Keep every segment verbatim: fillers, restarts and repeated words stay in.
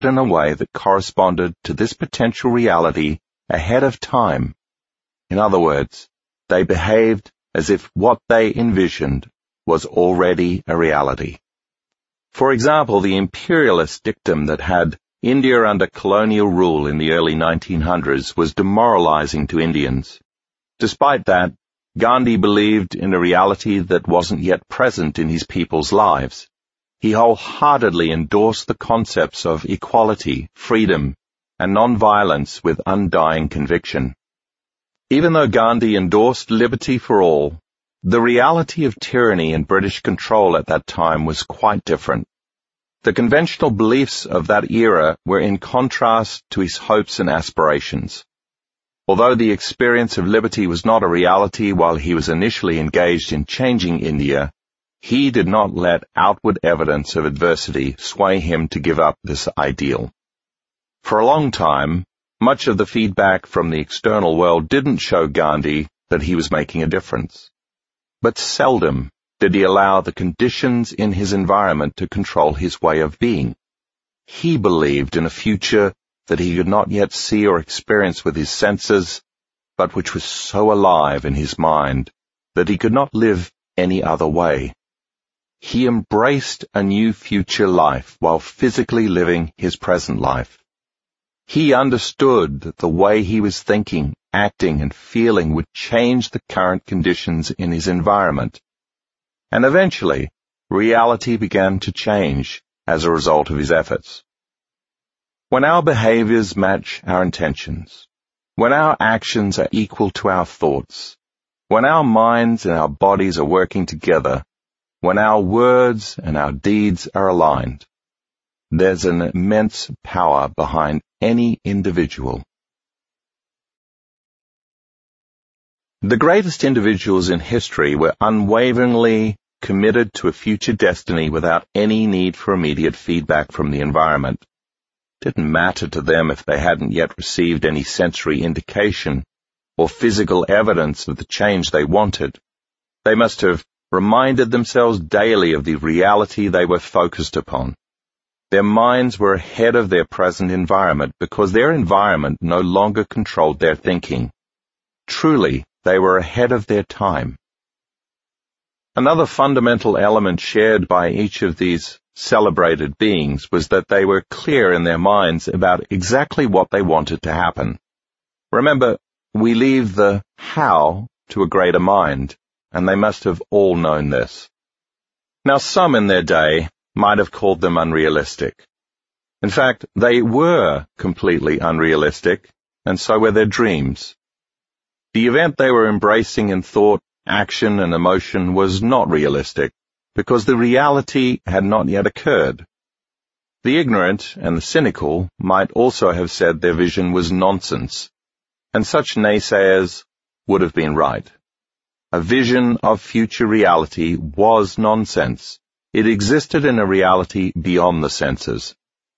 in a way that corresponded to this potential reality ahead of time. In other words, they behaved as if what they envisioned was already a reality. For example, the imperialist dictum that had India under colonial rule in the early nineteen hundreds was demoralizing to Indians. Despite that, Gandhi believed in a reality that wasn't yet present in his people's lives. He wholeheartedly endorsed the concepts of equality, freedom, and non-violence with undying conviction. Even though Gandhi endorsed liberty for all, the reality of tyranny and British control at that time was quite different. The conventional beliefs of that era were in contrast to his hopes and aspirations. Although the experience of liberty was not a reality while he was initially engaged in changing India, he did not let outward evidence of adversity sway him to give up this ideal. For a long time, much of the feedback from the external world didn't show Gandhi that he was making a difference. But seldom did he allow the conditions in his environment to control his way of being. He believed in a future that he could not yet see or experience with his senses, but which was so alive in his mind that he could not live any other way. He embraced a new future life while physically living his present life. He understood that the way he was thinking, acting, and feeling would change the current conditions in his environment. And eventually, reality began to change as a result of his efforts. When our behaviors match our intentions, when our actions are equal to our thoughts, when our minds and our bodies are working together, when our words and our deeds are aligned, there's an immense power behind any individual. The greatest individuals in history were unwaveringly committed to a future destiny without any need for immediate feedback from the environment. It didn't matter to them if they hadn't yet received any sensory indication or physical evidence of the change they wanted. They must have reminded themselves daily of the reality they were focused upon. Their minds were ahead of their present environment because their environment no longer controlled their thinking. Truly, they were ahead of their time. Another fundamental element shared by each of these celebrated beings was that they were clear in their minds about exactly what they wanted to happen. Remember, we leave the how to a greater mind, and they must have all known this. Now, some in their day might have called them unrealistic. In fact, they were completely unrealistic, and so were their dreams. The event they were embracing in thought, action, and emotion was not realistic, because the reality had not yet occurred. The ignorant and the cynical might also have said their vision was nonsense, and such naysayers would have been right. A vision of future reality was nonsense. It existed in a reality beyond the senses.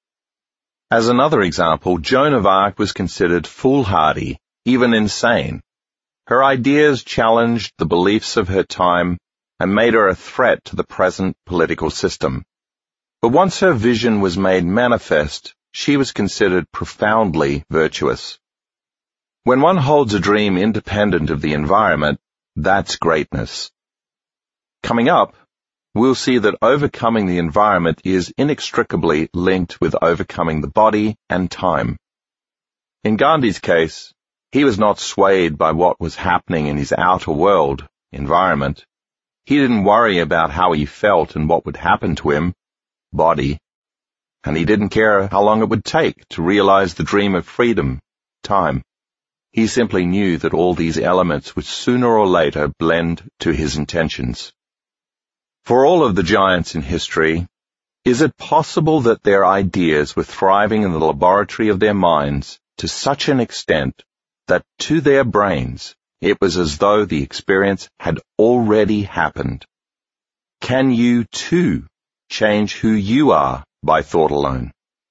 As another example, Joan of Arc was considered foolhardy, even insane. Her ideas challenged the beliefs of her time and made her a threat to the present political system. But once her vision was made manifest, she was considered profoundly virtuous. When one holds a dream independent of the environment, that's greatness. Coming up, we'll see that overcoming the environment is inextricably linked with overcoming the body and time. In Gandhi's case, he was not swayed by what was happening in his outer world, environment. He didn't worry about how he felt and what would happen to him, body, and he didn't care how long it would take to realize the dream of freedom, time. He simply knew that all these elements would sooner or later blend to his intentions. For all of the giants in history, is it possible that their ideas were thriving in the laboratory of their minds to such an extent that to their brains it was as though the experience had already happened? Can you, too, change who you are by thought alone?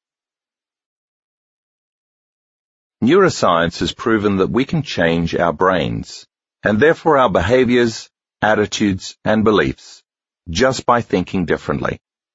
Neuroscience has proven that we can change our brains, and therefore our behaviors, attitudes, and beliefs, just by thinking differently.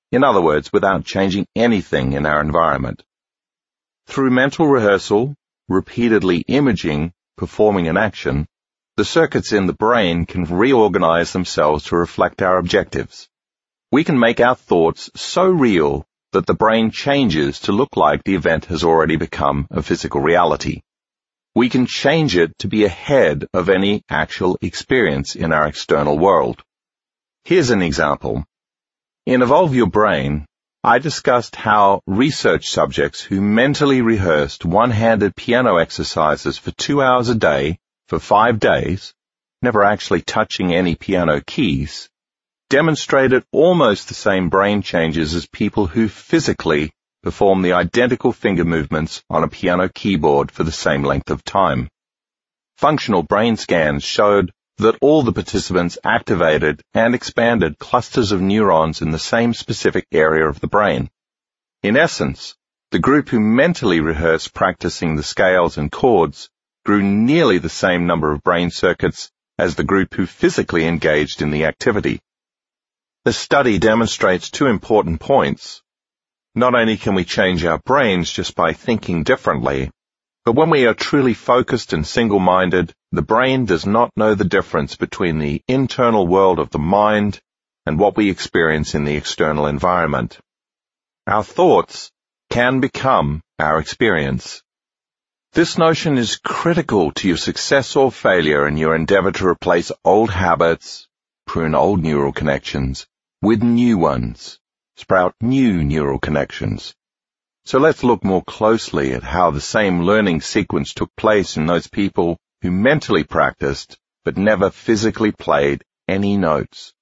In other words, without changing anything in our environment. Through mental rehearsal, repeatedly imaging, performing an action, the circuits in the brain can reorganize themselves to reflect our objectives. We can make our thoughts so real that the brain changes to look like the event has already become a physical reality. We can change it to be ahead of any actual experience in our external world. Here's an example. In Evolve Your Brain, I discussed how research subjects who mentally rehearsed one-handed piano exercises for two hours a day for five days, never actually touching any piano keys, demonstrated almost the same brain changes as people who physically perform the identical finger movements on a piano keyboard for the same length of time. Functional brain scans showed that all the participants activated and expanded clusters of neurons in the same specific area of the brain. In essence, the group who mentally rehearsed practicing the scales and chords grew nearly the same number of brain circuits as the group who physically engaged in the activity. The study demonstrates two important points. Not only can we change our brains just by thinking differently, but when we are truly focused and single-minded, the brain does not know the difference between the internal world of the mind and what we experience in the external environment. Our thoughts can become our experience. This notion is critical to your success or failure in your endeavor to replace old habits, prune old neural connections, with new ones, sprout new neural connections. So let's look more closely at how the same learning sequence took place in those people who mentally practiced but never physically played any notes.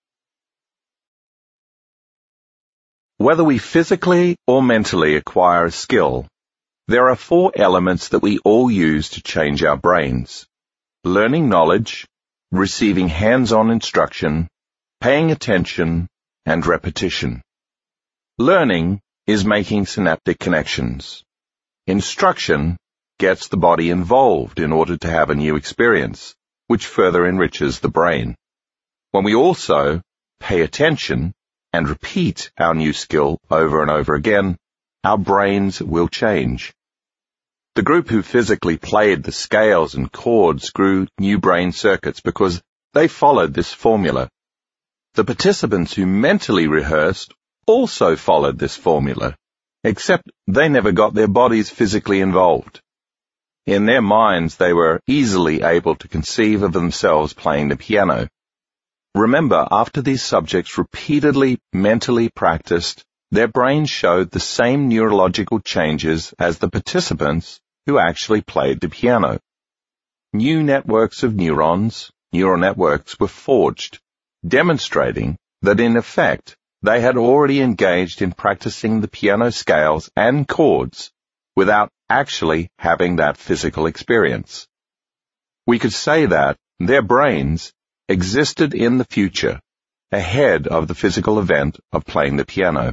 Whether we physically or mentally acquire a skill, there are four elements that we all use to change our brains: learning knowledge, receiving hands-on instruction, paying attention, and repetition. Learning is making synaptic connections. Instruction gets the body involved in order to have a new experience, which further enriches the brain. When we also pay attention and repeat our new skill over and over again, our brains will change. The group who physically played the scales and chords grew new brain circuits because they followed this formula. The participants who mentally rehearsed also followed this formula, except they never got their bodies physically involved. In their minds, they were easily able to conceive of themselves playing the piano. Remember, after these subjects repeatedly mentally practiced, their brains showed the same neurological changes as the participants who actually played the piano. New networks of neurons, neural networks, were forged, demonstrating that in effect, they had already engaged in practicing the piano scales and chords without actually having that physical experience. We could say that their brains existed in the future, ahead of the physical event of playing the piano.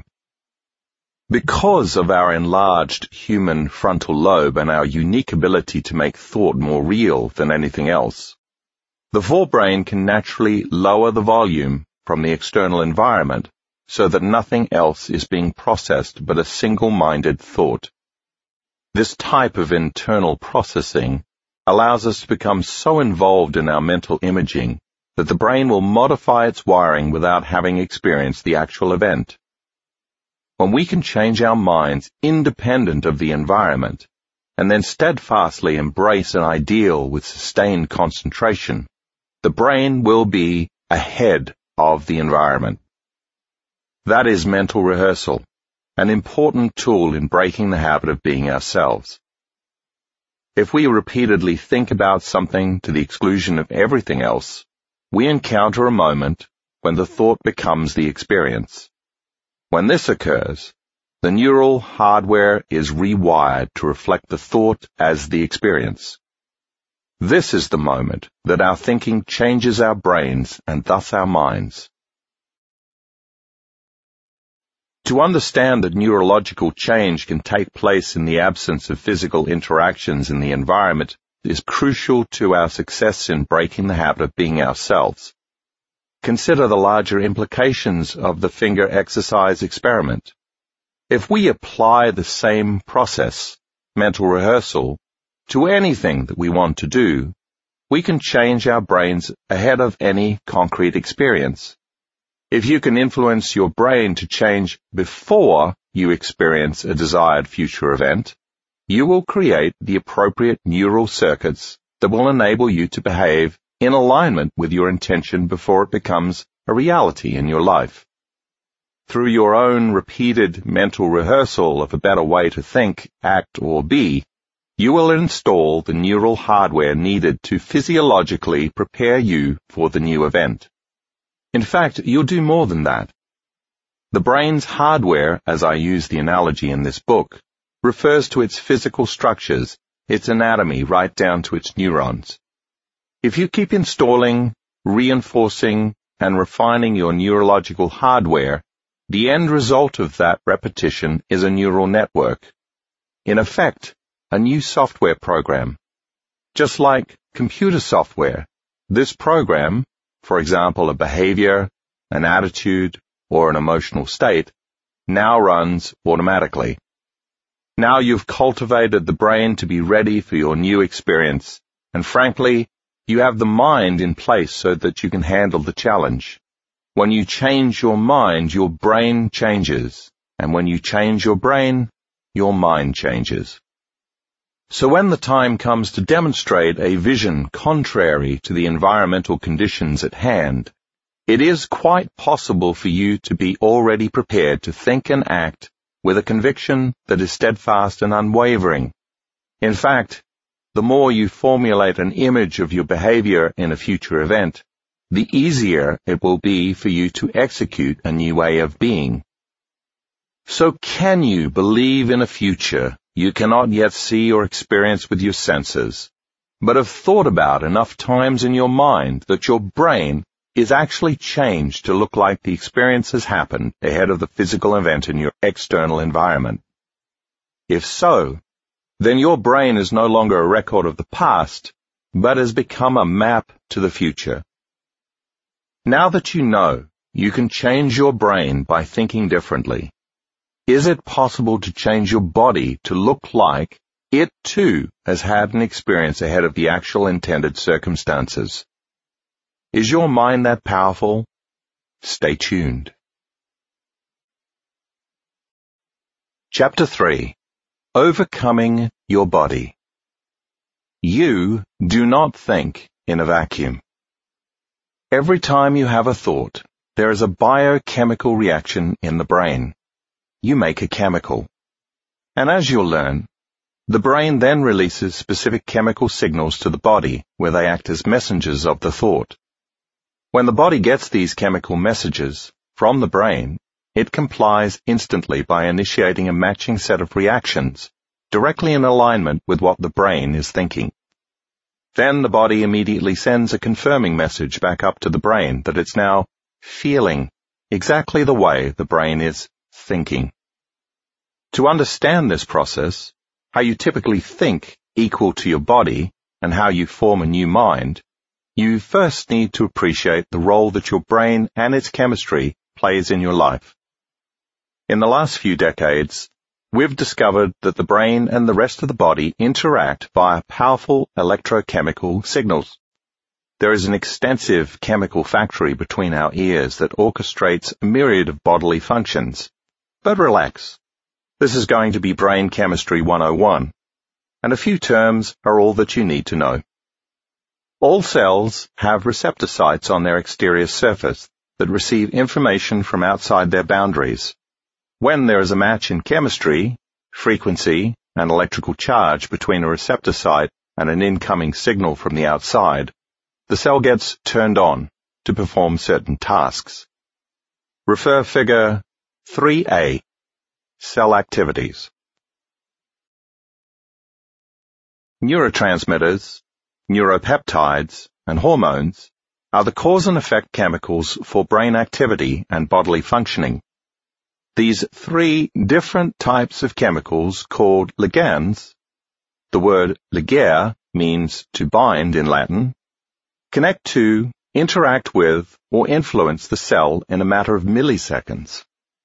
Because of our enlarged human frontal lobe and our unique ability to make thought more real than anything else, the forebrain can naturally lower the volume from the external environment so that nothing else is being processed but a single-minded thought. This type of internal processing allows us to become so involved in our mental imaging that the brain will modify its wiring without having experienced the actual event. When we can change our minds independent of the environment and then steadfastly embrace an ideal with sustained concentration, the brain will be ahead of the environment. That is mental rehearsal, an important tool in breaking the habit of being ourselves. If we repeatedly think about something to the exclusion of everything else, we encounter a moment when the thought becomes the experience. When this occurs, the neural hardware is rewired to reflect the thought as the experience. This is the moment that our thinking changes our brains and thus our minds. To understand that neurological change can take place in the absence of physical interactions in the environment is crucial to our success in breaking the habit of being ourselves. consider the larger implications of the finger exercise experiment. If we apply the same process, mental rehearsal, to anything that we want to do, we can change our brains ahead of any concrete experience. If you can influence your brain to change before you experience a desired future event, you will create the appropriate neural circuits that will enable you to behave in alignment with your intention before it becomes a reality in your life. Through your own repeated mental rehearsal of a better way to think, act, or be, you will install the neural hardware needed to physiologically prepare you for the new event. In fact, you'll do more than that. The brain's hardware, as I use the analogy in this book, refers to its physical structures, its anatomy, right down to its neurons. If you keep installing, reinforcing, and refining your neurological hardware, the end result of that repetition is a neural network. In effect, a new software program. Just like computer software, this program, for example, a behavior, an attitude, or an emotional state, now runs automatically. Now you've cultivated the brain to be ready for your new experience, and frankly, you have the mind in place so that you can handle the challenge. When you change your mind, your brain changes, and when you change your brain, your mind changes. So when the time comes to demonstrate a vision contrary to the environmental conditions at hand, it is quite possible for you to be already prepared to think and act with a conviction that is steadfast and unwavering. In fact, the more you formulate an image of your behavior in a future event, the easier it will be for you to execute a new way of being. So can you believe in a future you cannot yet see or experience with your senses, but have thought about enough times in your mind that your brain is actually changed to look like the experience has happened ahead of the physical event in your external environment? If so, then your brain is no longer a record of the past, but has become a map to the future. Now that you know you can change your brain by thinking differently, is it possible to change your body to look like it too has had an experience ahead of the actual intended circumstances? Is your mind that powerful? Stay tuned. Chapter three. Overcoming your body. You do not think in a vacuum. Every time you have a thought, there is a biochemical reaction in the brain. You make a chemical. And as you'll learn, the brain then releases specific chemical signals to the body where they act as messengers of the thought. When the body gets these chemical messages from the brain, it complies instantly by initiating a matching set of reactions, directly in alignment with what the brain is thinking. Then the body immediately sends a confirming message back up to the brain that it's now feeling exactly the way the brain is thinking. To understand this process, how you typically think equal to your body, and how you form a new mind, you first need to appreciate the role that your brain and its chemistry plays in your life. In the last few decades, we've discovered that the brain and the rest of the body interact via powerful electrochemical signals. There is an extensive chemical factory between our ears that orchestrates a myriad of bodily functions. But relax. This is going to be Brain Chemistry one oh one, and a few terms are all that you need to know. All cells have receptor sites on their exterior surface that receive information from outside their boundaries. When there is a match in chemistry, frequency, and electrical charge between a receptor site and an incoming signal from the outside, the cell gets turned on to perform certain tasks. Refer Figure three A, Cell Activities. Neurotransmitters, neuropeptides, and hormones are the cause and effect chemicals for brain activity and bodily functioning. These three different types of chemicals, called ligands, the word ligare means to bind in Latin, connect to interact with or influence the cell in a matter of milliseconds.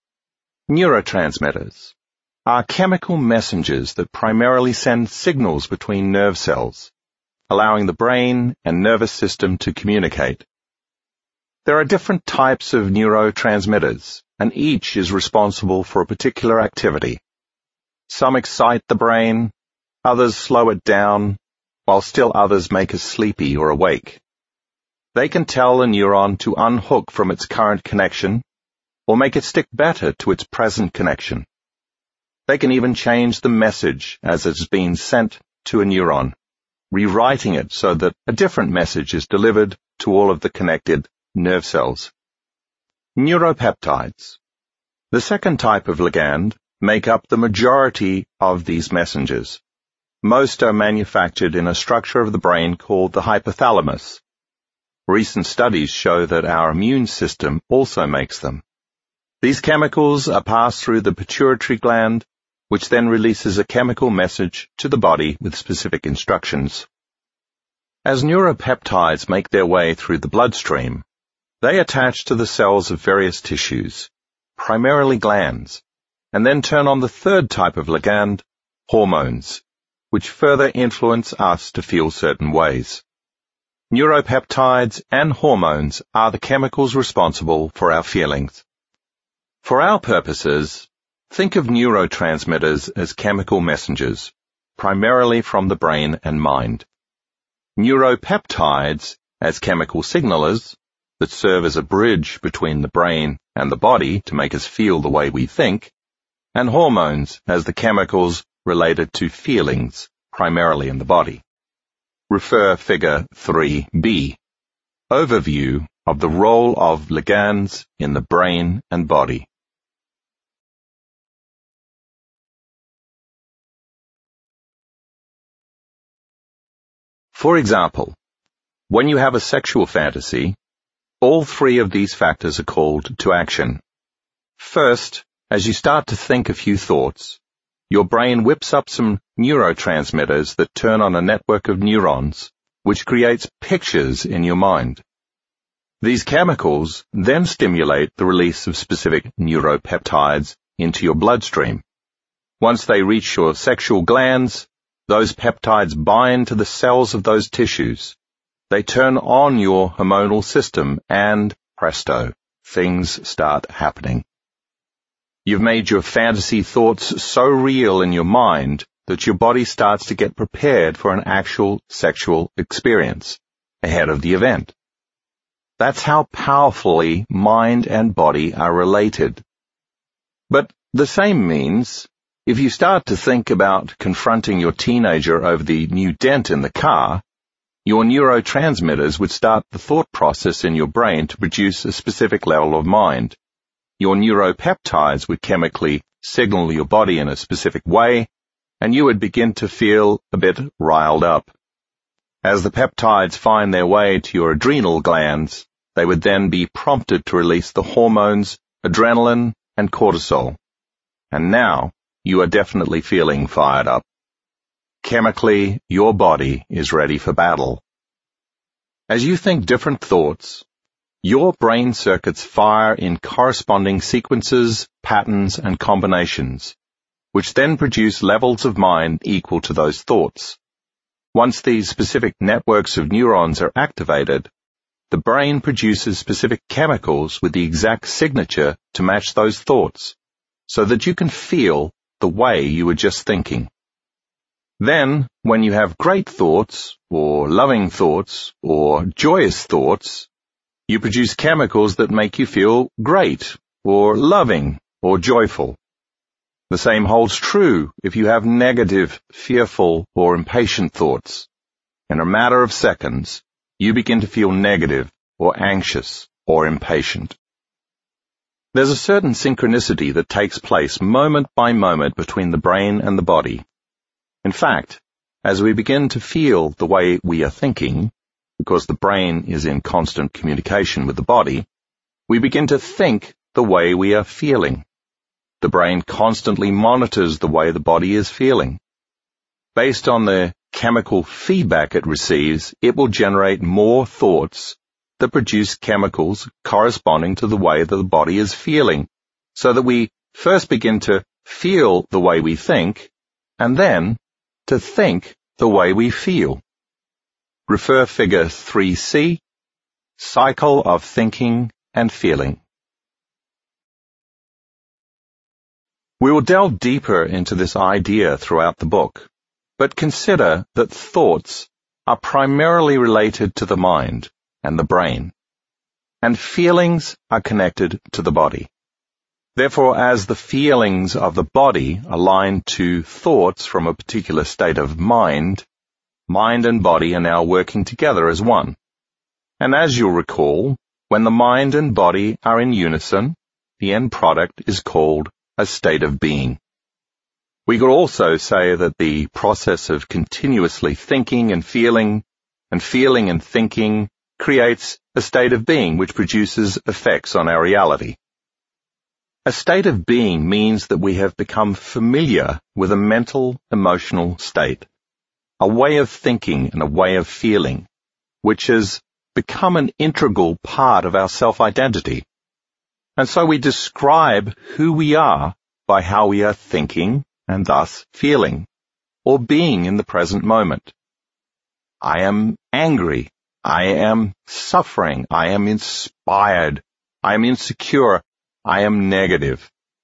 Neurotransmitters are chemical messengers that primarily send signals between nerve cells, allowing the brain and nervous system to communicate. There are different types of neurotransmitters, and each is responsible for a particular activity. Some excite the brain, others slow it down, while still others make us sleepy or awake. They can tell a neuron to unhook from its current connection, or make it stick better to its present connection. They can even change the message as it's being sent to a neuron, rewriting it so that a different message is delivered to all of the connected nerve cells. Neuropeptides, the second type of ligand, make up the majority of these messengers. Most are manufactured in a structure of the brain called the hypothalamus. Recent studies show that our immune system also makes them. These chemicals are passed through the pituitary gland, which then releases a chemical message to the body with specific instructions. As neuropeptides make their way through the bloodstream, they attach to the cells of various tissues, primarily glands, and then turn on the third type of ligand, hormones, which further influence us to feel certain ways. Neuropeptides and hormones are the chemicals responsible for our feelings. For our purposes, think of neurotransmitters as chemical messengers, primarily from the brain and mind. Neuropeptides as chemical signalers that serve as a bridge between the brain and the body to make us feel the way we think, and hormones as the chemicals related to feelings, primarily in the body. Refer Figure three B. Overview of the role of ligands in the brain and body. For example, when you have a sexual fantasy, all three of these factors are called to action. First, as you start to think a few thoughts, your brain whips up some neurotransmitters that turn on a network of neurons, which creates pictures in your mind. These chemicals then stimulate the release of specific neuropeptides into your bloodstream. Once they reach your sexual glands, those peptides bind to the cells of those tissues. They turn on your hormonal system and, presto, things start happening. You've made your fantasy thoughts so real in your mind that your body starts to get prepared for an actual sexual experience ahead of the event. That's how powerfully mind and body are related. But the same means, if you start to think about confronting your teenager over the new dent in the car, your neurotransmitters would start the thought process in your brain to produce a specific level of mind. Your neuropeptides would chemically signal your body in a specific way, and you would begin to feel a bit riled up. As the peptides find their way to your adrenal glands, they would then be prompted to release the hormones, adrenaline, and cortisol. And now, you are definitely feeling fired up. Chemically, your body is ready for battle. As you think different thoughts, your brain circuits fire in corresponding sequences, patterns, and combinations, which then produce levels of mind equal to those thoughts. Once these specific networks of neurons are activated, the brain produces specific chemicals with the exact signature to match those thoughts, so that you can feel the way you were just thinking. Then, when you have great thoughts, or loving thoughts, or joyous thoughts, you produce chemicals that make you feel great, or loving, or joyful. The same holds true if you have negative, fearful, or impatient thoughts. In a matter of seconds, you begin to feel negative, or anxious, or impatient. There's a certain synchronicity that takes place moment by moment between the brain and the body. In fact, as we begin to feel the way we are thinking, because the brain is in constant communication with the body, we begin to think the way we are feeling. The brain constantly monitors the way the body is feeling. Based on the chemical feedback it receives, it will generate more thoughts that produce chemicals corresponding to the way that the body is feeling, so that we first begin to feel the way we think, and then to think the way we feel. Refer Figure three C, Cycle of Thinking and Feeling. We will delve deeper into this idea throughout the book, but consider that thoughts are primarily related to the mind and the brain, and feelings are connected to the body. Therefore, as the feelings of the body align to thoughts from a particular state of mind, mind and body are now working together as one. And as you'll recall, when the mind and body are in unison, the end product is called a state of being. We could also say that the process of continuously thinking and feeling, and feeling and thinking, creates a state of being which produces effects on our reality. A state of being means that we have become familiar with a mental, emotional state, a way of thinking and a way of feeling, which has become an integral part of our self-identity. And so we describe who we are by how we are thinking and thus feeling, or being in the present moment. I am angry. I am suffering. I am inspired. I am insecure. I am negative.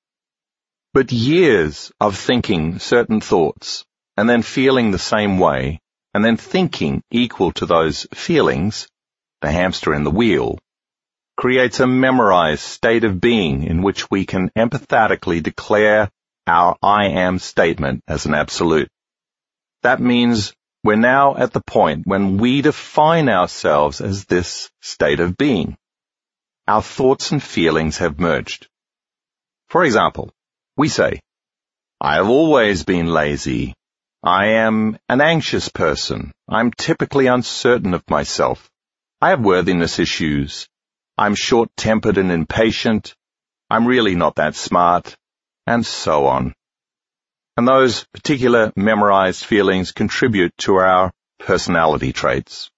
But years of thinking certain thoughts, and then feeling the same way, and then thinking equal to those feelings, the hamster in the wheel, creates a memorized state of being in which we can empathetically declare our I am statement as an absolute. That means we're now at the point when we define ourselves as this state of being. Our thoughts and feelings have merged. For example, we say, I have always been lazy. I am an anxious person. I'm typically uncertain of myself. I have worthiness issues. I'm short-tempered and impatient. I'm really not that smart, and so on. And those particular memorized feelings contribute to our personality traits.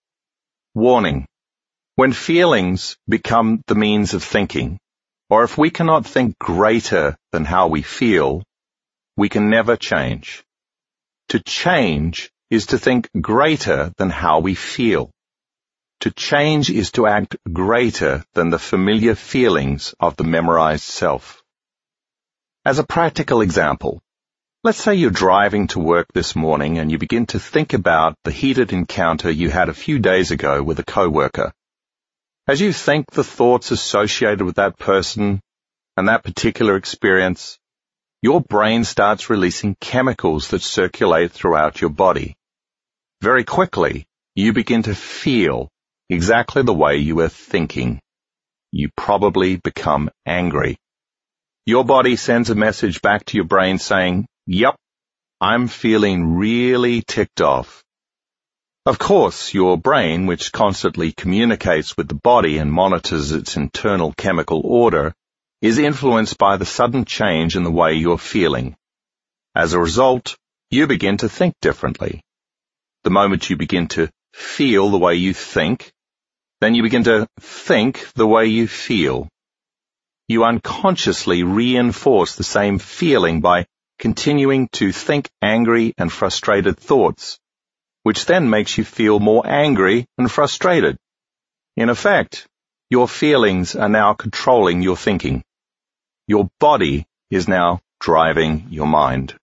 Warning: when feelings become the means of thinking, or if we cannot think greater than how we feel, we can never change. To change is to think greater than how we feel. To change is to act greater than the familiar feelings of the memorized self. As a practical example, let's say you're driving to work this morning and you begin to think about the heated encounter you had a few days ago with a coworker. As you think the thoughts associated with that person and that particular experience, your brain starts releasing chemicals that circulate throughout your body. Very quickly, you begin to feel exactly the way you were thinking. You probably become angry. Your body sends a message back to your brain saying, "Yep, I'm feeling really ticked off." Of course, your brain, which constantly communicates with the body and monitors its internal chemical order, is influenced by the sudden change in the way you're feeling. As a result, you begin to think differently. The moment you begin to feel the way you think, then you begin to think the way you feel. You unconsciously reinforce the same feeling by continuing to think angry and frustrated thoughts, which then makes you feel more angry and frustrated. In effect, your feelings are now controlling your thinking. Your body is now driving your mind.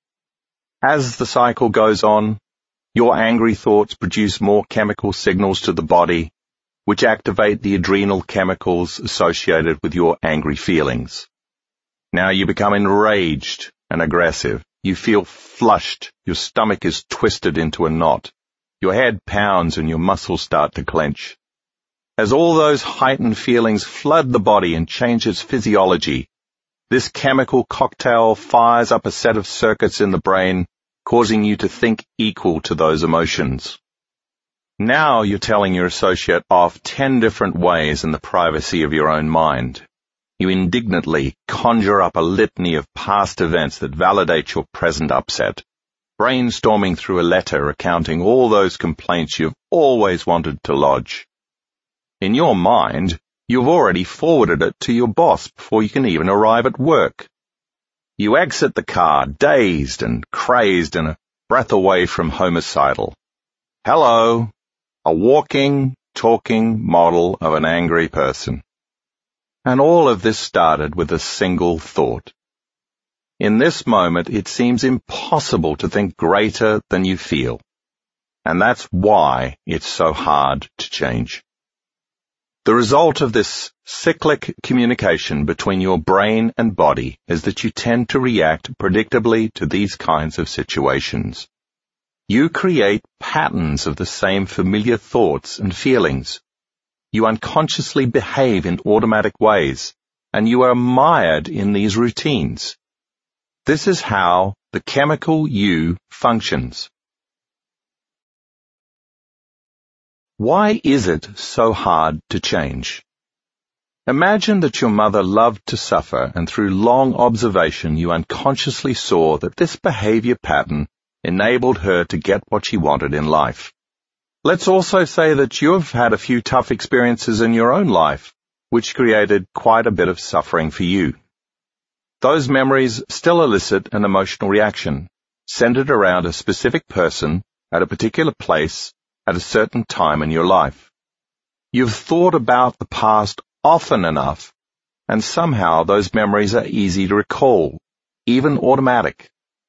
As the cycle goes on, your angry thoughts produce more chemical signals to the body, which activate the adrenal chemicals associated with your angry feelings. Now you become enraged and aggressive. You feel flushed. Your stomach is twisted into a knot. Your head pounds and your muscles start to clench. As all those heightened feelings flood the body and change its physiology, this chemical cocktail fires up a set of circuits in the brain, causing you to think equal to those emotions. Now you're telling your associate off ten different ways in the privacy of your own mind. You indignantly conjure up a litany of past events that validate your present upset, brainstorming through a letter recounting all those complaints you've always wanted to lodge. In your mind, you've already forwarded it to your boss before you can even arrive at work. You exit the car, dazed and crazed and a breath away from homicidal. Hello, a walking, talking model of an angry person. And all of this started with a single thought. In this moment, it seems impossible to think greater than you feel. And that's why it's so hard to change. The result of this cyclic communication between your brain and body is that you tend to react predictably to these kinds of situations. You create patterns of the same familiar thoughts and feelings. You unconsciously behave in automatic ways, and you are mired in these routines. This is how the chemical you functions. Why is it so hard to change? Imagine that your mother loved to suffer, and through long observation you unconsciously saw that this behavior pattern enabled her to get what she wanted in life. Let's also say that you've had a few tough experiences in your own life, which created quite a bit of suffering for you. Those memories still elicit an emotional reaction, centered around a specific person at a particular place at a certain time in your life. You've thought about the past often enough, and somehow those memories are easy to recall, even automatic.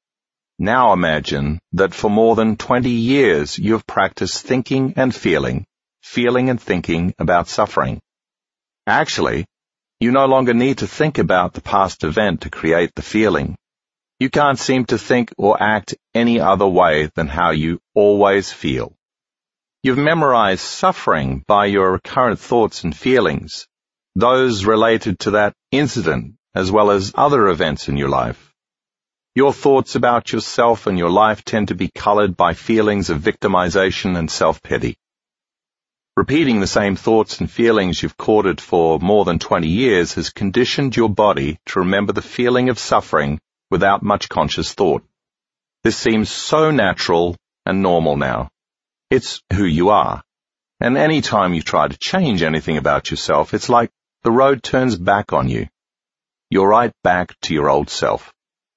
Now imagine that for more than twenty years you've practiced thinking and feeling, feeling and thinking about suffering. Actually, you no longer need to think about the past event to create the feeling. You can't seem to think or act any other way than how you always feel. You've memorized suffering by your recurrent thoughts and feelings, those related to that incident as well as other events in your life. Your thoughts about yourself and your life tend to be colored by feelings of victimization and self-pity. Repeating the same thoughts and feelings you've courted for more than twenty years has conditioned your body to remember the feeling of suffering without much conscious thought. This seems so natural and normal now. It's who you are. And any time you try to change anything about yourself, it's like the road turns back on you. You're right back to your old self.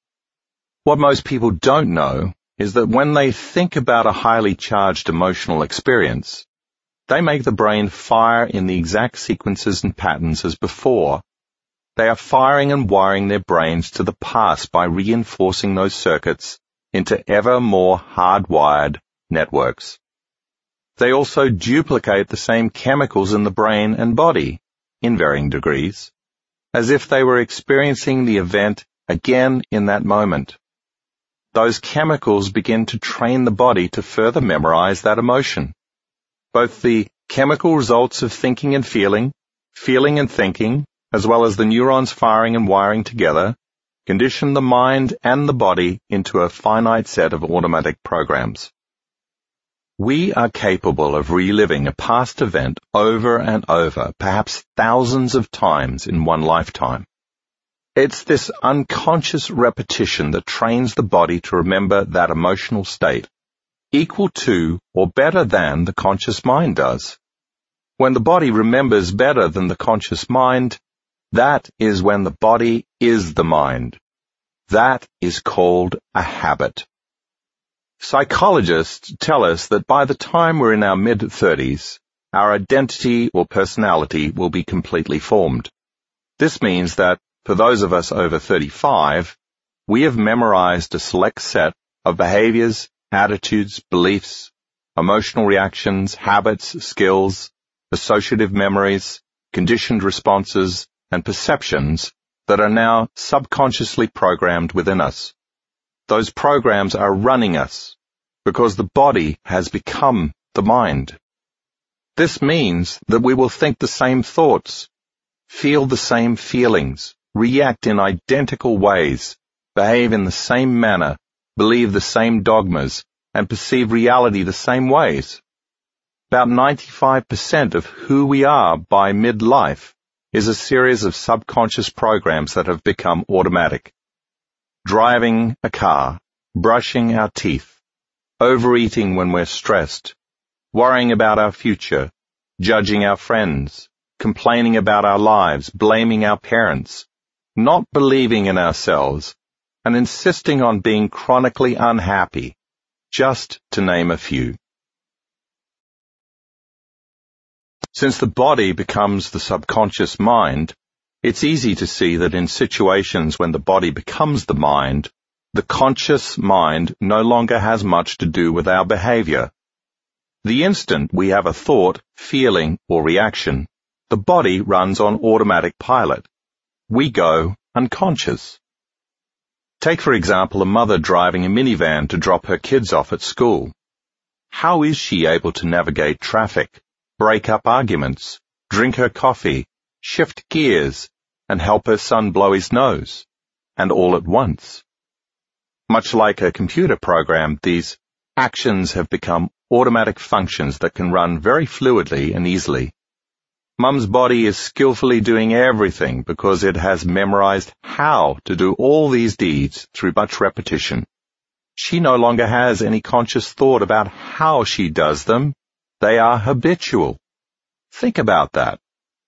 What most people don't know is that when they think about a highly charged emotional experience, they make the brain fire in the exact sequences and patterns as before. They are firing and wiring their brains to the past by reinforcing those circuits into ever more hardwired networks. They also duplicate the same chemicals in the brain and body, in varying degrees, as if they were experiencing the event again in that moment. Those chemicals begin to train the body to further memorize that emotion. Both the chemical results of thinking and feeling, feeling and thinking, as well as the neurons firing and wiring together, condition the mind and the body into a finite set of automatic programs. We are capable of reliving a past event over and over, perhaps thousands of times in one lifetime. It's this unconscious repetition that trains the body to remember that emotional state, equal to or better than the conscious mind does. When the body remembers better than the conscious mind, that is when the body is the mind. That is called a habit. Psychologists tell us that by the time we're in our mid-thirties, our identity or personality will be completely formed. This means that, for those of us over thirty-five, we have memorized a select set of behaviors, attitudes, beliefs, emotional reactions, habits, skills, associative memories, conditioned responses, and perceptions that are now subconsciously programmed within us. Those programs are running us because the body has become the mind. This means that we will think the same thoughts, feel the same feelings, react in identical ways, behave in the same manner, believe the same dogmas, and perceive reality the same ways. About ninety-five percent of who we are by midlife is a series of subconscious programs that have become automatic. Driving a car, brushing our teeth, overeating when we're stressed, worrying about our future, judging our friends, complaining about our lives, blaming our parents, not believing in ourselves, and insisting on being chronically unhappy, just to name a few. Since the body becomes the subconscious mind, it's easy to see that in situations when the body becomes the mind, the conscious mind no longer has much to do with our behavior. The instant we have a thought, feeling, or reaction, the body runs on automatic pilot. We go unconscious. Take, for example, a mother driving a minivan to drop her kids off at school. How is she able to navigate traffic, break up arguments, drink her coffee, shift gears, and help her son blow his nose, and all at once? Much like a computer program, these actions have become automatic functions that can run very fluidly and easily. Mum's body is skillfully doing everything because it has memorized how to do all these deeds through much repetition. She no longer has any conscious thought about how she does them. They are habitual. Think about that.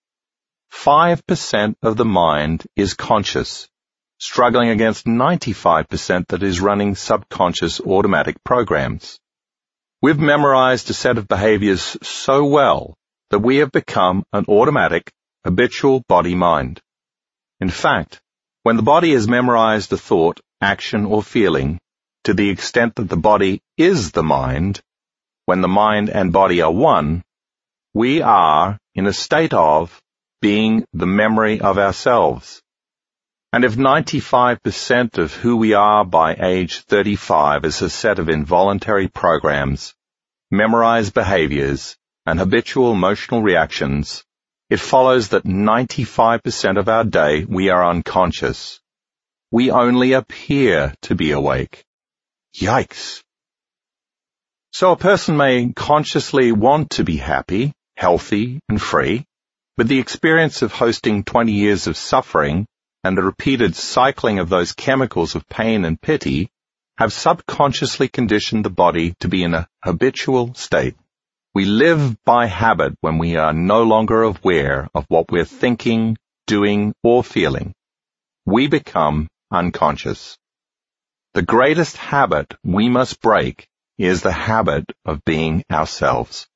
Five percent of the mind is conscious, struggling against ninety-five percent that is running subconscious automatic programs. We've memorized a set of behaviors so well that we have become an automatic, habitual body-mind. In fact, when the body has memorized a thought, action, or feeling, to the extent that the body is the mind, when the mind and body are one, we are in a state of being the memory of ourselves. And if ninety-five percent of who we are by age thirty-five is a set of involuntary programs, memorized behaviors, and habitual emotional reactions, it follows that ninety-five percent of our day we are unconscious. We only appear to be awake. Yikes! So a person may consciously want to be happy, healthy, and free, but the experience of hosting twenty years of suffering and the repeated cycling of those chemicals of pain and pity have subconsciously conditioned the body to be in a habitual state. We live by habit when we are no longer aware of what we're thinking, doing, or feeling. We become unconscious. The greatest habit we must break is the habit of being ourselves.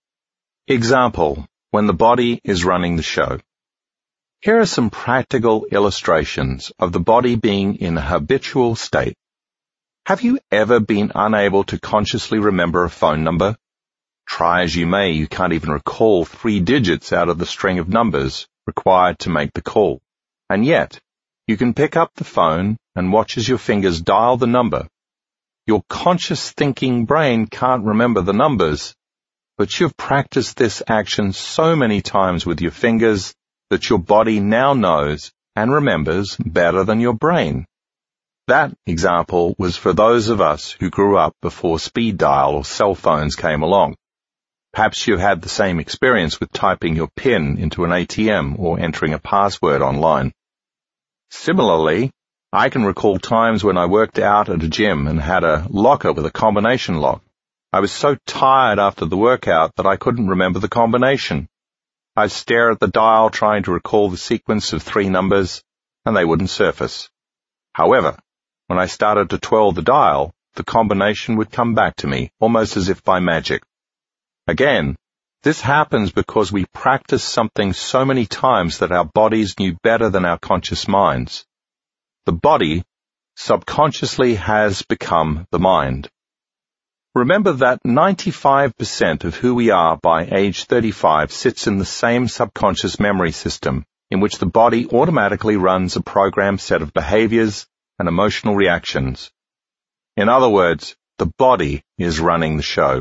Example, when the body is running the show. Here are some practical illustrations of the body being in a habitual state. Have you ever been unable to consciously remember a phone number? Try as you may, you can't even recall three digits out of the string of numbers required to make the call. And yet, you can pick up the phone and watch as your fingers dial the number. Your conscious thinking brain can't remember the numbers, but you've practiced this action so many times with your fingers that your body now knows and remembers better than your brain. That example was for those of us who grew up before speed dial or cell phones came along. Perhaps you had the same experience with typing your PIN into an A T M or entering a password online. Similarly, I can recall times when I worked out at a gym and had a locker with a combination lock. I was so tired after the workout that I couldn't remember the combination. I'd stare at the dial trying to recall the sequence of three numbers, and they wouldn't surface. However, when I started to twirl the dial, the combination would come back to me, almost as if by magic. Again, this happens because we practice something so many times that our bodies knew better than our conscious minds. The body subconsciously has become the mind. Remember that ninety-five percent of who we are by age thirty-five sits in the same subconscious memory system, in which the body automatically runs a programmed set of behaviors and emotional reactions. In other words, the body is running the show.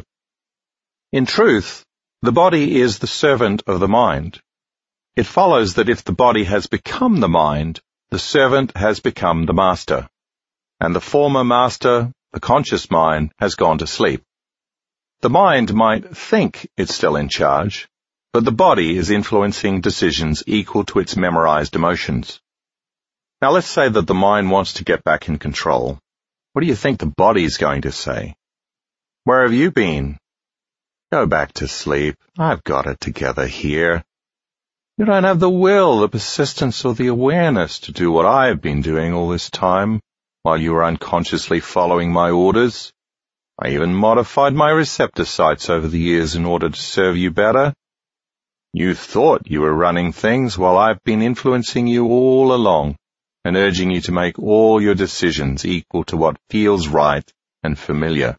In truth, the body is the servant of the mind. It follows that if the body has become the mind, the servant has become the master, and the former master, the conscious mind, has gone to sleep. The mind might think it's still in charge, but the body is influencing decisions equal to its memorized emotions. Now let's say that the mind wants to get back in control. What do you think the body is going to say? Where have you been? Go back to sleep. I've got it together here. You don't have the will, the persistence, or the awareness to do what I've been doing all this time while you were unconsciously following my orders. I even modified my receptor sites over the years in order to serve you better. You thought you were running things while I've been influencing you all along and urging you to make all your decisions equal to what feels right and familiar.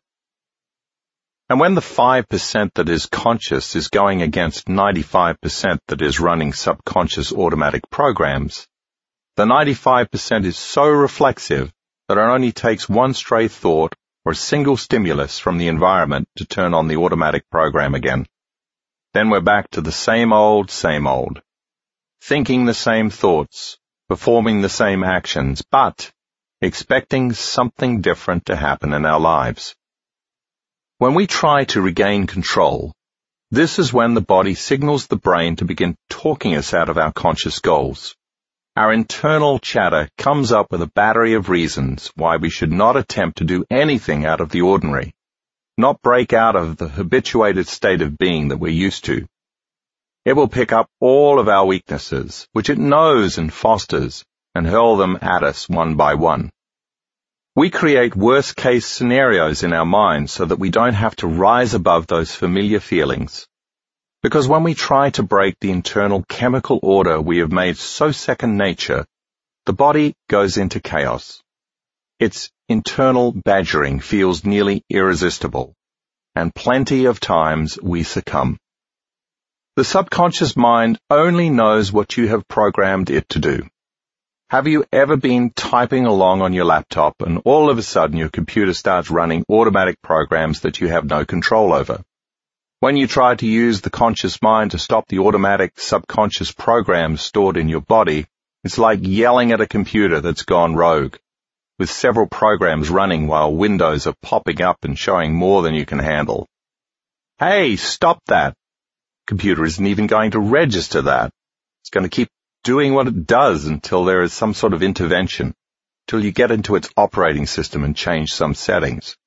And when the five percent that is conscious is going against ninety-five percent that is running subconscious automatic programs, the ninety-five percent is so reflexive that it only takes one stray thought or a single stimulus from the environment to turn on the automatic program again. Then we're back to the same old, same old. Thinking the same thoughts, performing the same actions, but expecting something different to happen in our lives. When we try to regain control, this is when the body signals the brain to begin talking us out of our conscious goals. Our internal chatter comes up with a battery of reasons why we should not attempt to do anything out of the ordinary, not break out of the habituated state of being that we're used to. It will pick up all of our weaknesses, which it knows and fosters, and hurl them at us one by one. We create worst-case scenarios in our minds so that we don't have to rise above those familiar feelings. Because when we try to break the internal chemical order we have made so second nature, the body goes into chaos. Its internal badgering feels nearly irresistible, and plenty of times we succumb. The subconscious mind only knows what you have programmed it to do. Have you ever been typing along on your laptop and all of a sudden your computer starts running automatic programs that you have no control over? When you try to use the conscious mind to stop the automatic subconscious programs stored in your body, it's like yelling at a computer that's gone rogue, with several programs running while windows are popping up and showing more than you can handle. Hey, stop that! Computer isn't even going to register that. It's going to keep doing what it does until there is some sort of intervention, till you get into its operating system and change some settings.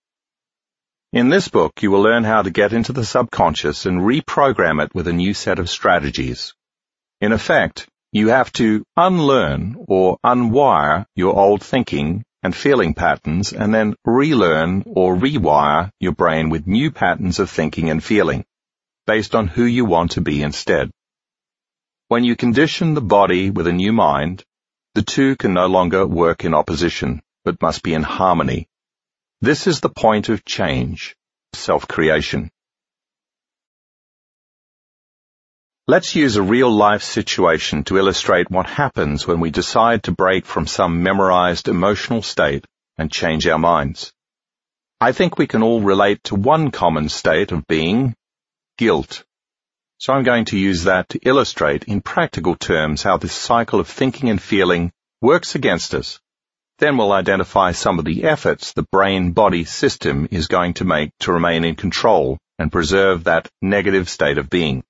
In this book, you will learn how to get into the subconscious and reprogram it with a new set of strategies. In effect, you have to unlearn or unwire your old thinking and feeling patterns and then relearn or rewire your brain with new patterns of thinking and feeling, based on who you want to be instead. When you condition the body with a new mind, the two can no longer work in opposition, but must be in harmony. This is the point of change, self-creation. Let's use a real-life situation to illustrate what happens when we decide to break from some memorized emotional state and change our minds. I think we can all relate to one common state of being, guilt. So I'm going to use that to illustrate in practical terms how this cycle of thinking and feeling works against us. Then we'll identify some of the efforts the brain-body system is going to make to remain in control and preserve that negative state of being.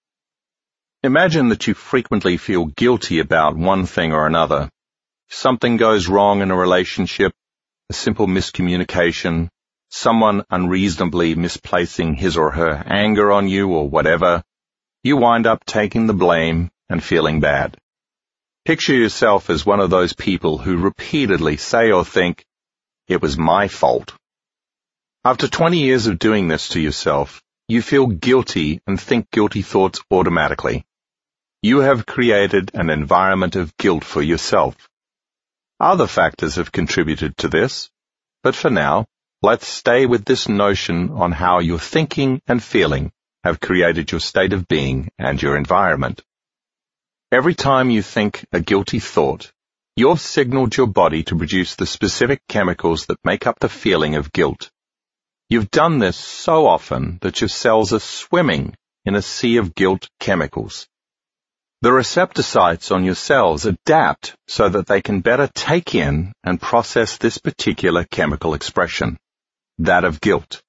Imagine that you frequently feel guilty about one thing or another. If something goes wrong in a relationship, a simple miscommunication, someone unreasonably misplacing his or her anger on you or whatever, you wind up taking the blame and feeling bad. Picture yourself as one of those people who repeatedly say or think, "It was my fault." After twenty years of doing this to yourself, you feel guilty and think guilty thoughts automatically. You have created an environment of guilt for yourself. Other factors have contributed to this, but for now, let's stay with this notion on how your thinking and feeling have created your state of being and your environment. Every time you think a guilty thought, you've signaled your body to produce the specific chemicals that make up the feeling of guilt. You've done this so often that your cells are swimming in a sea of guilt chemicals. The receptor sites on your cells adapt so that they can better take in and process this particular chemical expression, that of guilt.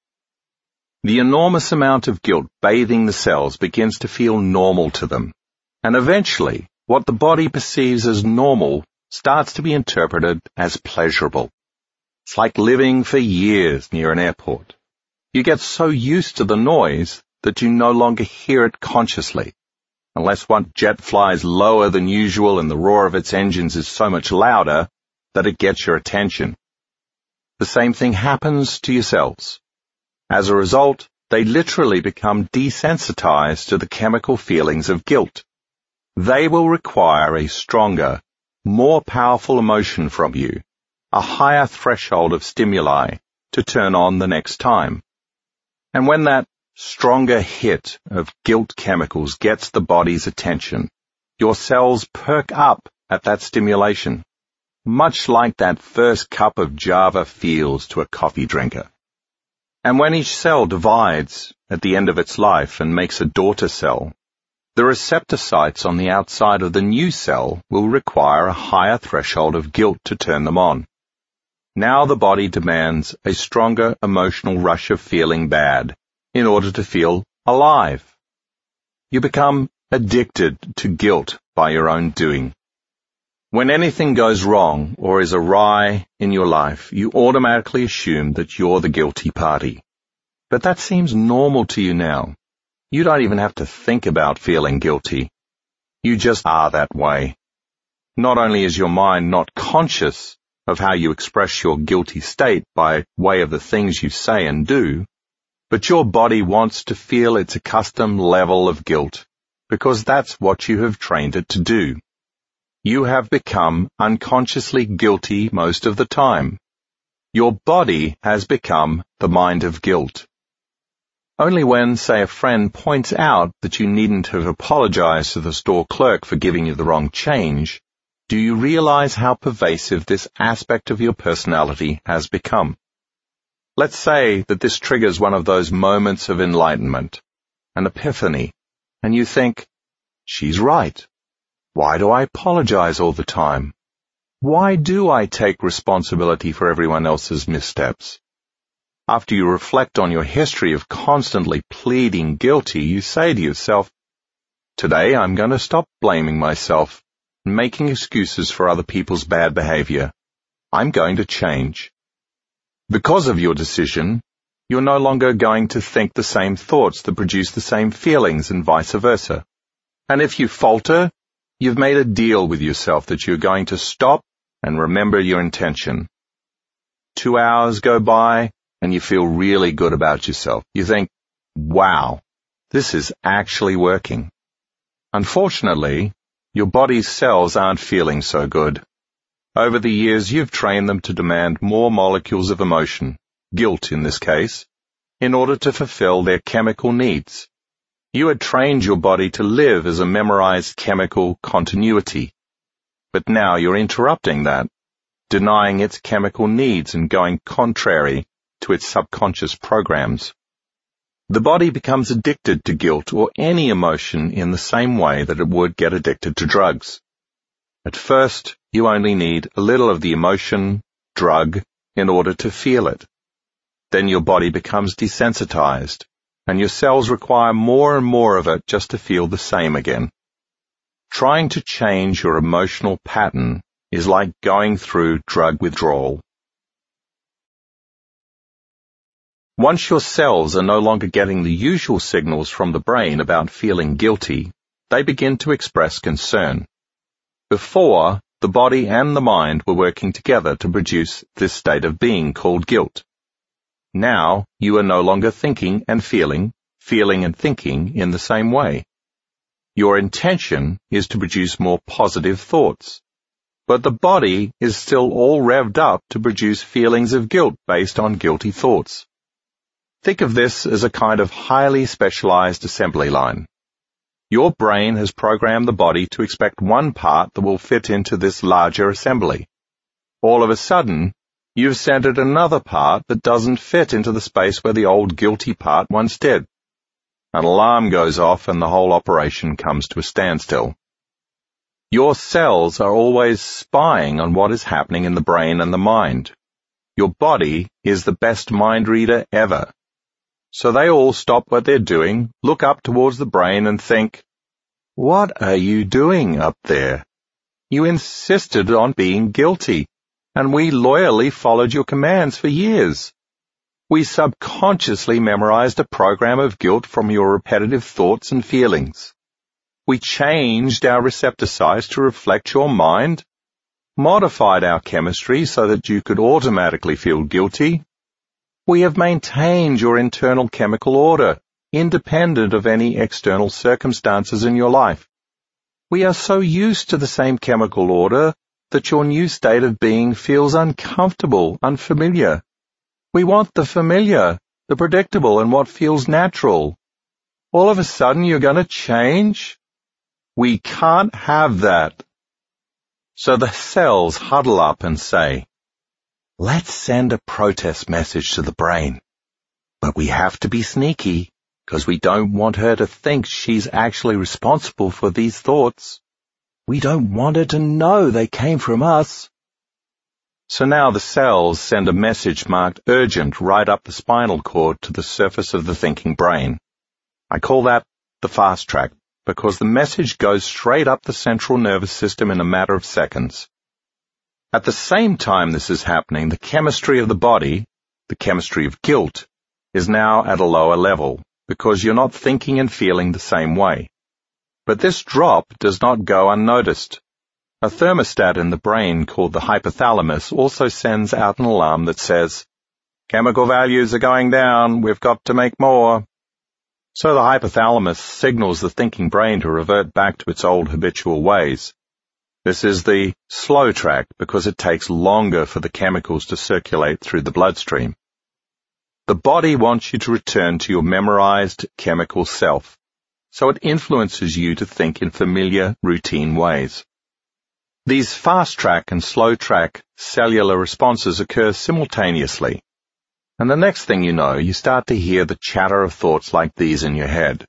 The enormous amount of guilt bathing the cells begins to feel normal to them, and eventually, what the body perceives as normal starts to be interpreted as pleasurable. It's like living for years near an airport. You get so used to the noise that you no longer hear it consciously, unless one jet flies lower than usual and the roar of its engines is so much louder that it gets your attention. The same thing happens to your cells. As a result, they literally become desensitized to the chemical feelings of guilt. They will require a stronger, more powerful emotion from you, a higher threshold of stimuli to turn on the next time. And when that stronger hit of guilt chemicals gets the body's attention, your cells perk up at that stimulation, much like that first cup of Java feels to a coffee drinker. And when each cell divides at the end of its life and makes a daughter cell, the receptor sites on the outside of the new cell will require a higher threshold of guilt to turn them on. Now the body demands a stronger emotional rush of feeling bad in order to feel alive. You become addicted to guilt by your own doing. When anything goes wrong or is awry in your life, you automatically assume that you're the guilty party. But that seems normal to you now. You don't even have to think about feeling guilty. You just are that way. Not only is your mind not conscious of how you express your guilty state by way of the things you say and do, but your body wants to feel its accustomed level of guilt, because that's what you have trained it to do. You have become unconsciously guilty most of the time. Your body has become the mind of guilt. Only when, say, a friend points out that you needn't have apologized to the store clerk for giving you the wrong change, do you realize how pervasive this aspect of your personality has become. Let's say that this triggers one of those moments of enlightenment, an epiphany, and you think, she's right. Why do I apologize all the time? Why do I take responsibility for everyone else's missteps? After you reflect on your history of constantly pleading guilty, you say to yourself, today I'm going to stop blaming myself and making excuses for other people's bad behavior. I'm going to change. Because of your decision, you're no longer going to think the same thoughts that produce the same feelings and vice versa. And if you falter, you've made a deal with yourself that you're going to stop and remember your intention. Two hours go by, and you feel really good about yourself. You think, wow, this is actually working. Unfortunately, your body's cells aren't feeling so good. Over the years, you've trained them to demand more molecules of emotion, guilt in this case, in order to fulfill their chemical needs. You had trained your body to live as a memorized chemical continuity. But now you're interrupting that, denying its chemical needs and going contrary to its subconscious programs. The body becomes addicted to guilt or any emotion in the same way that it would get addicted to drugs. At first, you only need a little of the emotion, drug, in order to feel it. Then your body becomes desensitized, and your cells require more and more of it just to feel the same again. Trying to change your emotional pattern is like going through drug withdrawal. Once your cells are no longer getting the usual signals from the brain about feeling guilty, they begin to express concern. Before, the body and the mind were working together to produce this state of being called guilt. Now, you are no longer thinking and feeling, feeling and thinking in the same way. Your intention is to produce more positive thoughts, but the body is still all revved up to produce feelings of guilt based on guilty thoughts. Think of this as a kind of highly specialized assembly line. Your brain has programmed the body to expect one part that will fit into this larger assembly. All of a sudden, you've centered another part that doesn't fit into the space where the old guilty part once did. An alarm goes off and the whole operation comes to a standstill. Your cells are always spying on what is happening in the brain and the mind. Your body is the best mind reader ever. So they all stop what they're doing, look up towards the brain and think, what are you doing up there? You insisted on being guilty, and we loyally followed your commands for years. We subconsciously memorized a program of guilt from your repetitive thoughts and feelings. We changed our receptor size to reflect your mind, modified our chemistry so that you could automatically feel guilty. We have maintained your internal chemical order, independent of any external circumstances in your life. We are so used to the same chemical order that your new state of being feels uncomfortable, unfamiliar. We want the familiar, the predictable, and what feels natural. All of a sudden you're going to change? We can't have that. So the cells huddle up and say, let's send a protest message to the brain. But we have to be sneaky, because we don't want her to think she's actually responsible for these thoughts. We don't want her to know they came from us. So now the cells send a message marked urgent right up the spinal cord to the surface of the thinking brain. I call that the fast track, because the message goes straight up the central nervous system in a matter of seconds. At the same time this is happening, the chemistry of the body, the chemistry of guilt, is now at a lower level, because you're not thinking and feeling the same way. But this drop does not go unnoticed. A thermostat in the brain called the hypothalamus also sends out an alarm that says, chemical values are going down, we've got to make more. So the hypothalamus signals the thinking brain to revert back to its old habitual ways. This is the slow track because it takes longer for the chemicals to circulate through the bloodstream. The body wants you to return to your memorized chemical self, so it influences you to think in familiar, routine ways. These fast-track and slow-track cellular responses occur simultaneously, and the next thing you know, you start to hear the chatter of thoughts like these in your head.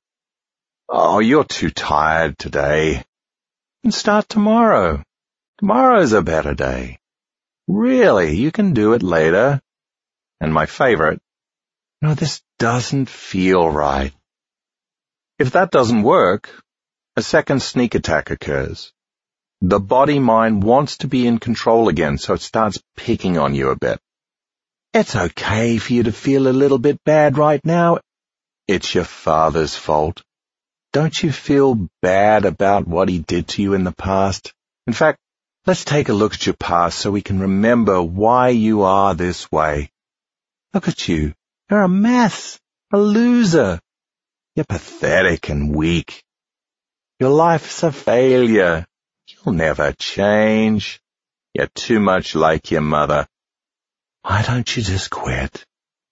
Oh, you're too tired today. And start tomorrow. Tomorrow's a better day. Really, you can do it later. And my favorite, no, this doesn't feel right. If that doesn't work, a second sneak attack occurs. The body-mind wants to be in control again, so it starts picking on you a bit. It's okay for you to feel a little bit bad right now. It's your father's fault. Don't you feel bad about what he did to you in the past? In fact, let's take a look at your past so we can remember why you are this way. Look at you. You're a mess, a loser. You're pathetic and weak. Your life's a failure. You'll never change. You're too much like your mother. Why don't you just quit?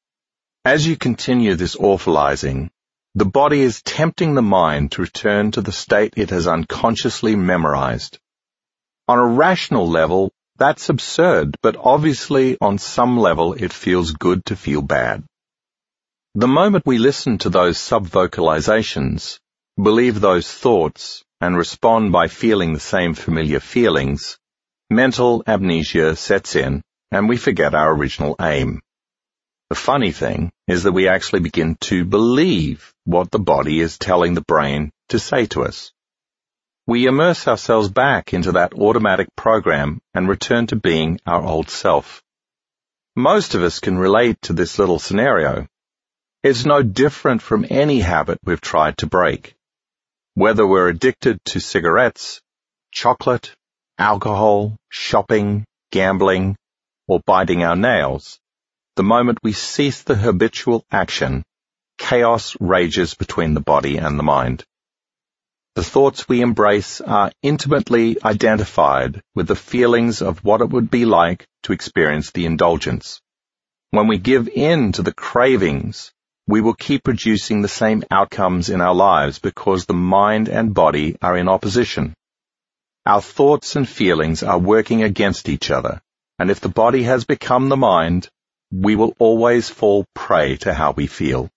As you continue this awfulizing, the body is tempting the mind to return to the state it has unconsciously memorized. On a rational level, that's absurd, but obviously on some level it feels good to feel bad. The moment we listen to those sub-vocalizations, believe those thoughts, and respond by feeling the same familiar feelings, mental amnesia sets in, and we forget our original aim. The funny thing is that we actually begin to believe what the body is telling the brain to say to us. We immerse ourselves back into that automatic program and return to being our old self. Most of us can relate to this little scenario. It's no different from any habit we've tried to break. Whether we're addicted to cigarettes, chocolate, alcohol, shopping, gambling, or biting our nails, the moment we cease the habitual action, chaos rages between the body and the mind. The thoughts we embrace are intimately identified with the feelings of what it would be like to experience the indulgence. When we give in to the cravings, we will keep producing the same outcomes in our lives because the mind and body are in opposition. Our thoughts and feelings are working against each other, and if the body has become the mind, we will always fall prey to how we feel.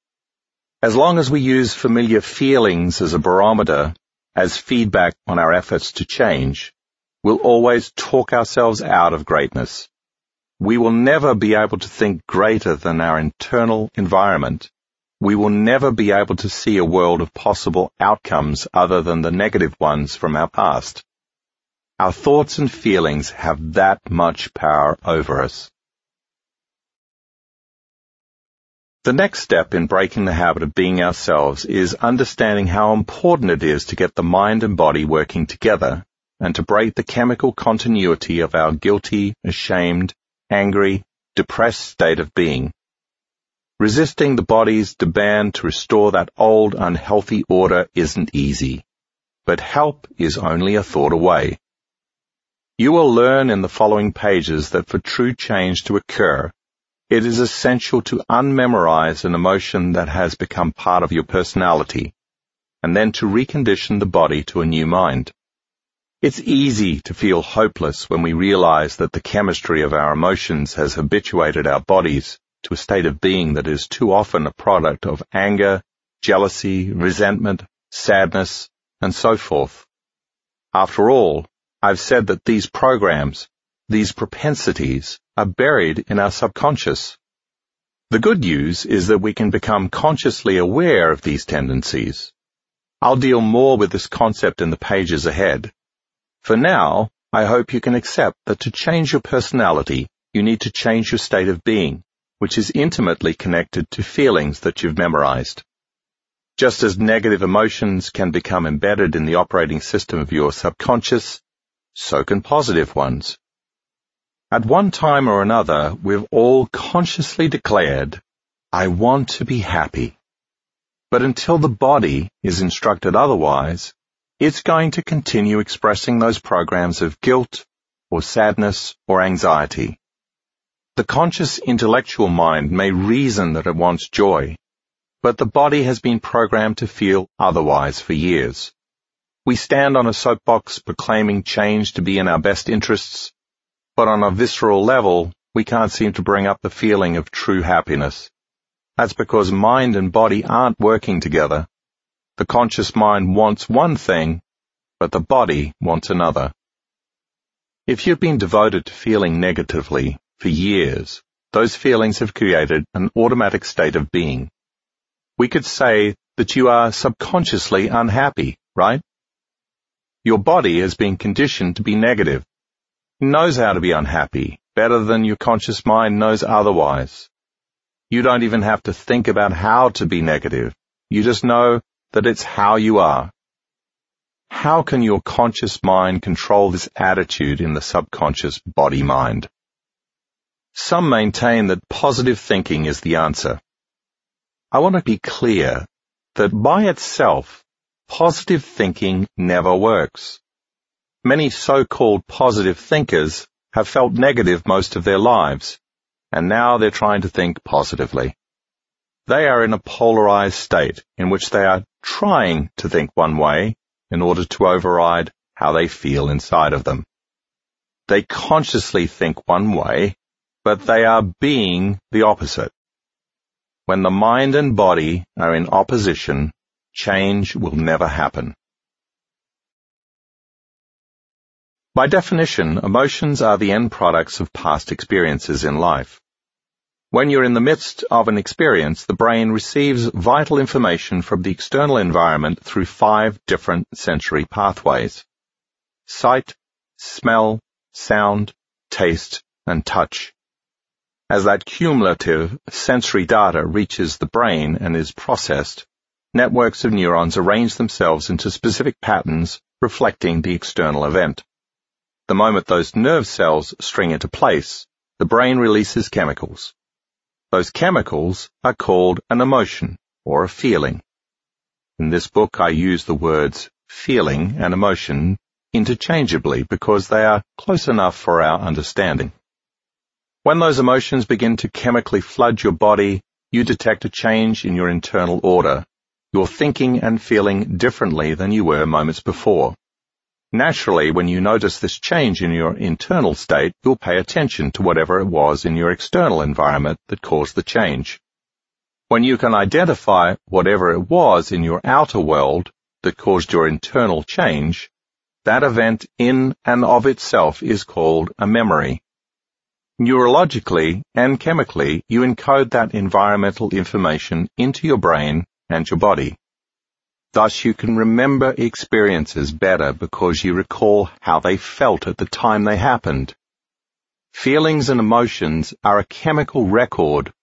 As long as we use familiar feelings as a barometer, as feedback on our efforts to change, we'll always talk ourselves out of greatness. We will never be able to think greater than our internal environment. We will never be able to see a world of possible outcomes other than the negative ones from our past. Our thoughts and feelings have that much power over us. The next step in breaking the habit of being ourselves is understanding how important it is to get the mind and body working together and to break the chemical continuity of our guilty, ashamed, angry, depressed state of being. Resisting the body's demand to restore that old, unhealthy order isn't easy, but help is only a thought away. You will learn in the following pages that for true change to occur, it is essential to unmemorize an emotion that has become part of your personality, and then to recondition the body to a new mind. It's easy to feel hopeless when we realize that the chemistry of our emotions has habituated our bodies to a state of being that is too often a product of anger, jealousy, resentment, sadness, and so forth. After all, I've said that these programs, these propensities, are buried in our subconscious. The good news is that we can become consciously aware of these tendencies. I'll deal more with this concept in the pages ahead. For now, I hope you can accept that to change your personality, you need to change your state of being, which is intimately connected to feelings that you've memorized. Just as negative emotions can become embedded in the operating system of your subconscious, so can positive ones. At one time or another, we've all consciously declared, "I want to be happy." But until the body is instructed otherwise, it's going to continue expressing those programs of guilt or sadness or anxiety. The conscious intellectual mind may reason that it wants joy, but the body has been programmed to feel otherwise for years. We stand on a soapbox proclaiming change to be in our best interests, but on a visceral level, we can't seem to bring up the feeling of true happiness. That's because mind and body aren't working together. The conscious mind wants one thing, but the body wants another. If you've been devoted to feeling negatively for years, those feelings have created an automatic state of being. We could say that you are subconsciously unhappy, right? Your body has been conditioned to be negative. It knows how to be unhappy, better than your conscious mind knows otherwise. You don't even have to think about how to be negative. You just know that it's how you are. How can your conscious mind control this attitude in the subconscious body-mind? Some maintain that positive thinking is the answer. I want to be clear that by itself, positive thinking never works. Many so-called positive thinkers have felt negative most of their lives, and now they're trying to think positively. They are in a polarized state in which they are trying to think one way in order to override how they feel inside of them. They consciously think one way, but they are being the opposite. When the mind and body are in opposition, change will never happen. By definition, emotions are the end products of past experiences in life. When you're in the midst of an experience, the brain receives vital information from the external environment through five different sensory pathways: sight, smell, sound, taste, and touch. As that cumulative sensory data reaches the brain and is processed, networks of neurons arrange themselves into specific patterns reflecting the external event. The moment those nerve cells string into place, the brain releases chemicals. Those chemicals are called an emotion or a feeling. In this book, I use the words feeling and emotion interchangeably because they are close enough for our understanding. When those emotions begin to chemically flood your body, you detect a change in your internal order. You're thinking and feeling differently than you were moments before. Naturally, when you notice this change in your internal state, you'll pay attention to whatever it was in your external environment that caused the change. When you can identify whatever it was in your outer world that caused your internal change, that event in and of itself is called a memory. Neurologically and chemically, you encode that environmental information into your brain and your body. Thus, you can remember experiences better because you recall how they felt at the time they happened. Feelings and emotions are a chemical record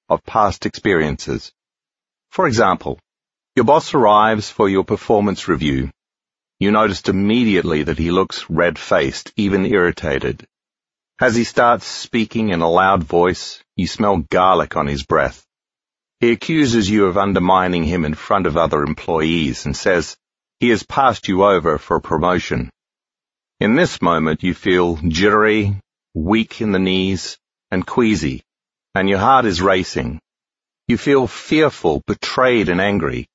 of past experiences. For example, your boss arrives for your performance review. You noticed immediately that he looks red-faced, even irritated. As he starts speaking in a loud voice, you smell garlic on his breath. He accuses you of undermining him in front of other employees and says he has passed you over for a promotion. In this moment, you feel jittery, weak in the knees, and queasy, and your heart is racing. You feel fearful, betrayed, and angry.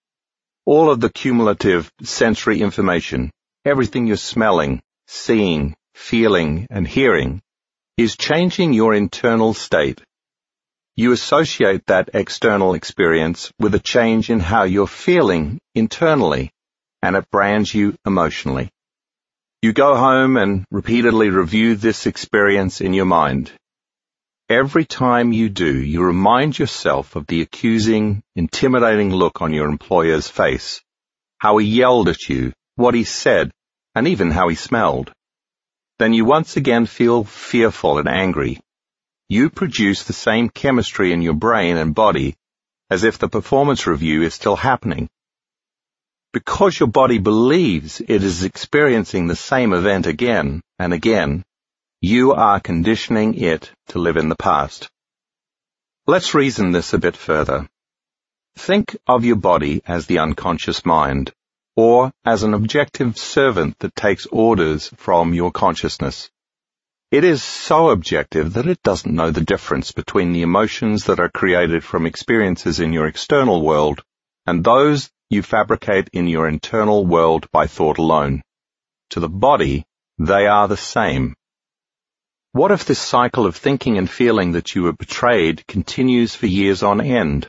All of the cumulative sensory information, everything you're smelling, seeing, feeling, and hearing, is changing your internal state. You associate that external experience with a change in how you're feeling internally, and it brands you emotionally. You go home and repeatedly review this experience in your mind. Every time you do, you remind yourself of the accusing, intimidating look on your employer's face, how he yelled at you, what he said, and even how he smelled. Then you once again feel fearful and angry. You produce the same chemistry in your brain and body as if the performance review is still happening. Because your body believes it is experiencing the same event again and again, you are conditioning it to live in the past. Let's reason this a bit further. Think of your body as the unconscious mind, or as an objective servant that takes orders from your consciousness. It is so objective that it doesn't know the difference between the emotions that are created from experiences in your external world and those you fabricate in your internal world by thought alone. To the body, they are the same. What if this cycle of thinking and feeling that you were betrayed continues for years on end?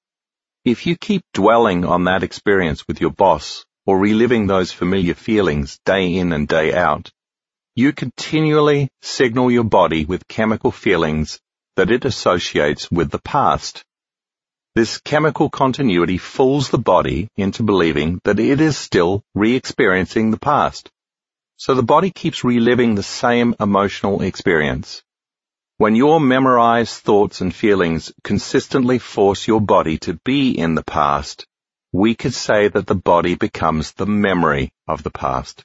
If you keep dwelling on that experience with your boss or reliving those familiar feelings day in and day out, you continually signal your body with chemical feelings that it associates with the past. This chemical continuity fools the body into believing that it is still re-experiencing the past. So the body keeps reliving the same emotional experience. When your memorized thoughts and feelings consistently force your body to be in the past, we could say that the body becomes the memory of the past.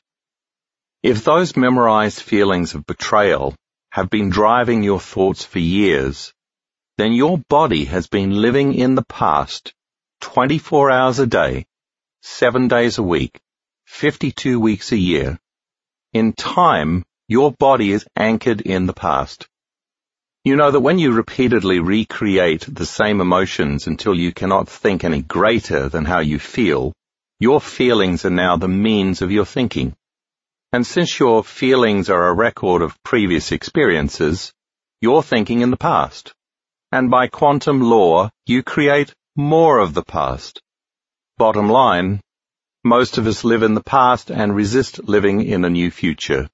If those memorized feelings of betrayal have been driving your thoughts for years, then your body has been living in the past twenty-four hours a day, seven days a week, fifty-two weeks a year. In time, your body is anchored in the past. You know that when you repeatedly recreate the same emotions until you cannot think any greater than how you feel, your feelings are now the means of your thinking. And since your feelings are a record of previous experiences, you're thinking in the past. And by quantum law, you create more of the past. Bottom line, most of us live in the past and resist living in a new future.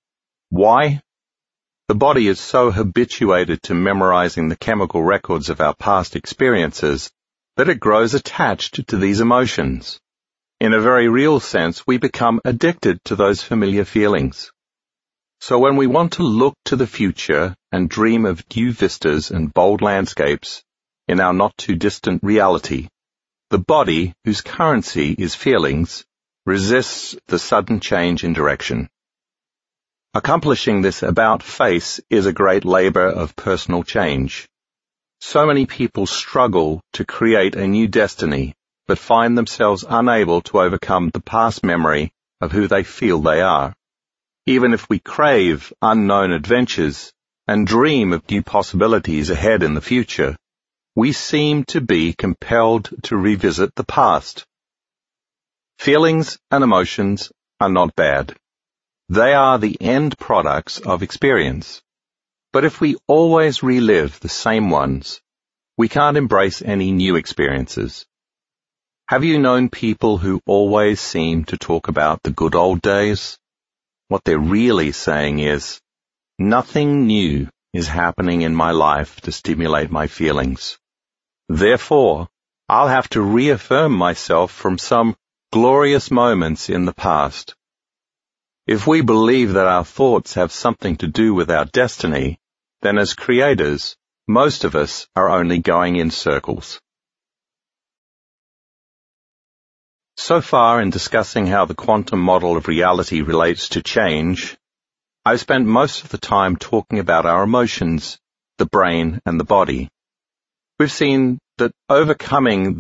Why? The body is so habituated to memorizing the chemical records of our past experiences that it grows attached to these emotions. In a very real sense, we become addicted to those familiar feelings. So when we want to look to the future and dream of new vistas and bold landscapes in our not-too-distant reality, the body, whose currency is feelings, resists the sudden change in direction. Accomplishing this about-face is a great labor of personal change. So many people struggle to create a new destiny, but find themselves unable to overcome the past memory of who they feel they are. Even if we crave unknown adventures and dream of new possibilities ahead in the future, we seem to be compelled to revisit the past. Feelings and emotions are not bad. They are the end products of experience. But if we always relive the same ones, we can't embrace any new experiences. Have you known people who always seem to talk about the good old days? What they're really saying is, nothing new is happening in my life to stimulate my feelings. Therefore, I'll have to reaffirm myself from some glorious moments in the past. If we believe that our thoughts have something to do with our destiny, then as creators, Most of us are only going in circles. So far in discussing how the quantum model of reality relates to change, I've spent most of the time talking about our emotions, the brain and the body. We've seen that overcoming